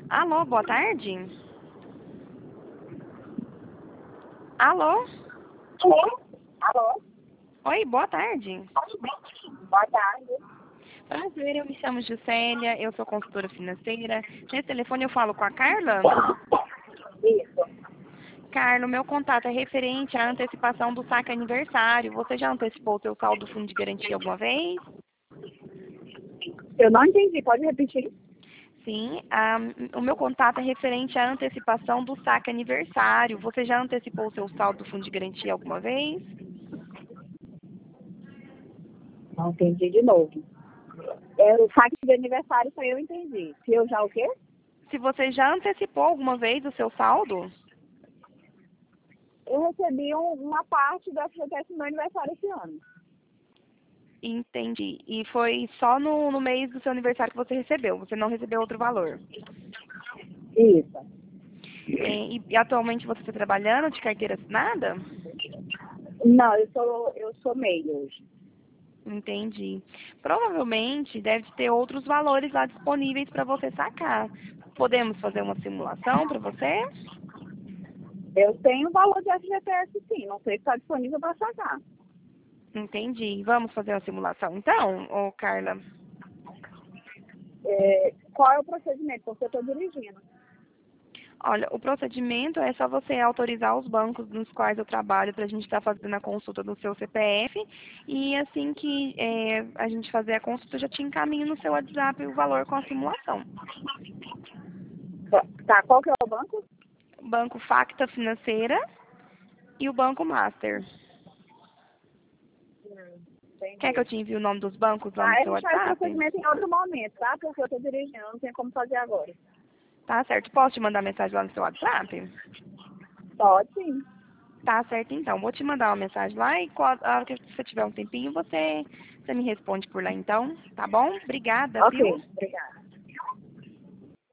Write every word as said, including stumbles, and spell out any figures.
Alô, boa tarde. Alô? Alô? Alô? Oi, boa tarde. Boa tarde. Prazer, eu me chamo Juscelia, eu sou consultora financeira. Nesse telefone eu falo com a Carla? Isso. Carla, meu contato é referente à antecipação do saque aniversário. Você já antecipou o seu saldo do fundo de garantia alguma vez? Eu não entendi, pode repetir? Sim, ah, o meu contato é referente à antecipação do saque aniversário. Você já antecipou o seu saldo do fundo de garantia alguma vez? Não entendi de novo. É, o saque de aniversário foi eu entendi. Se eu já o quê? Se você já antecipou alguma vez o seu saldo? Eu recebi um- uma parte do F G T S no meu aniversário esse ano. Entendi. E foi só no, no mês do seu aniversário que você recebeu? Você não recebeu outro valor? Isso. É, E, e atualmente você está trabalhando de carteira assinada? Não, eu sou, eu sou meio hoje. Entendi. Provavelmente deve ter outros valores lá disponíveis para você sacar. Podemos fazer uma simulação para você? Eu tenho o valor de F G T S sim, não sei se está disponível para sacar. Entendi. Vamos fazer uma simulação então, ô Carla? É, qual é o procedimento? Porque eu estou dirigindo. Olha, o procedimento é só você autorizar os bancos nos quais eu trabalho para a gente estar fazendo a consulta do seu C P F e assim que é, a gente fazer a consulta, eu já te encaminho no seu WhatsApp o valor com a simulação. Tá, qual que é o banco? Banco Facta Financeira e o Banco Master. Hum, Quer que eu entendi. te envie o nome dos bancos lá Tá, no a seu gente faz o WhatsApp? procedimento em outro momento, tá? Porque eu estou dirigindo, não tem como fazer agora. Tá certo. Posso te mandar mensagem lá no seu WhatsApp? Pode sim. Tá certo, então. Vou te mandar uma mensagem lá e qual- a hora que você tiver um tempinho, você, você me responde por lá, então. Tá bom? Obrigada, Ok, viu? obrigada.